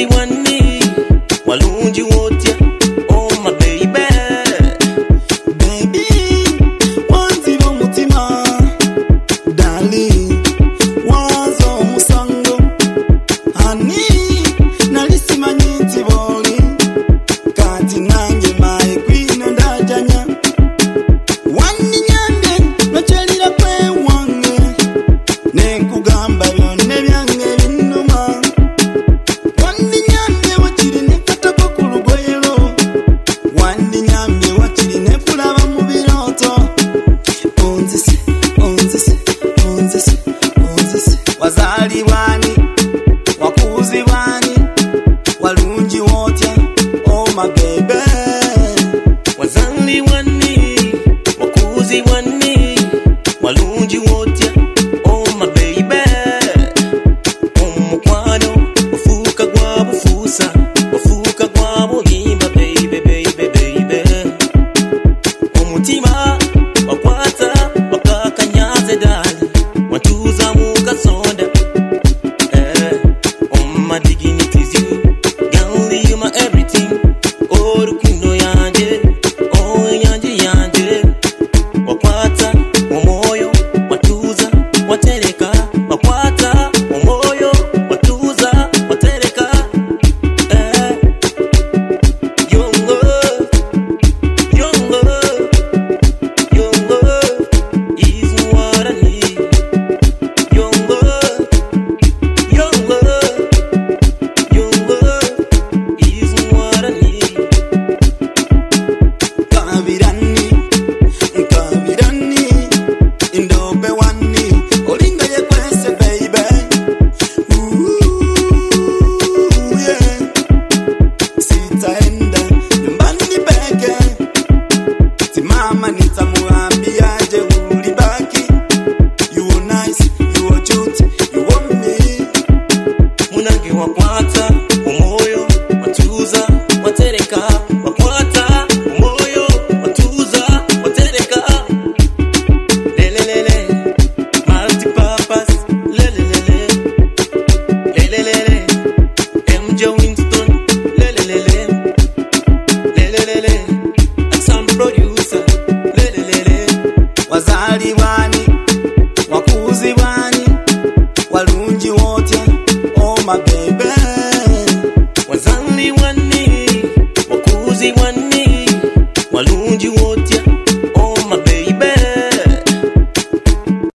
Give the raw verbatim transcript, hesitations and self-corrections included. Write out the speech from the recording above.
wakuzi wani walunji wote. Oh my baby, baby wanzi bo mutima darling wazo musango hani nalisimanyiti boli kati nange mai kwino ndajanya wani nyande nochelira kwe wange nekugamba byonne byange binnuma wani nyande wakiri nekatako ku lugoyero wani nyamye wakiri nekulaba mu biroto onzise onzise onzise onzise wazali wani wakuzi wani walunji wote. Oh my baby, wazali wani wakuzi wani walunji wote. Oh my baby, omukwano ofuuka gwa bufuusa ofuuka gwa bulimba baby baby baby. Omutima wakwata wakakanyaze dali watuza mu kasonda. Eh, oh my dignity is you, girl, you my everything. Oh rukundo yanje, oh yanje yanje. Wakwata omoyo watuza watereka, wakwata omoyo watuza watereka. Eh, your love, your love, your love is what I need. Your love, your love, your love is what I need. kabirani kabirani indobe wani olinga ye kwese baby. Ooh, yeah. Sitaenda nyumbani peke simama nitamuambia je ulibaki. You are nice, you are cute, you want me. Munange wakwata umoyo watuza watereka, wakwata umoyo watuza watereka. Lelelele multipurpose, lelelele lelelele M J Winston, lelelele lelelele some producer, lelelele. Wazali wani wakuzi wani walunji wote. Oh my baby, Wazali wani wakuzi wani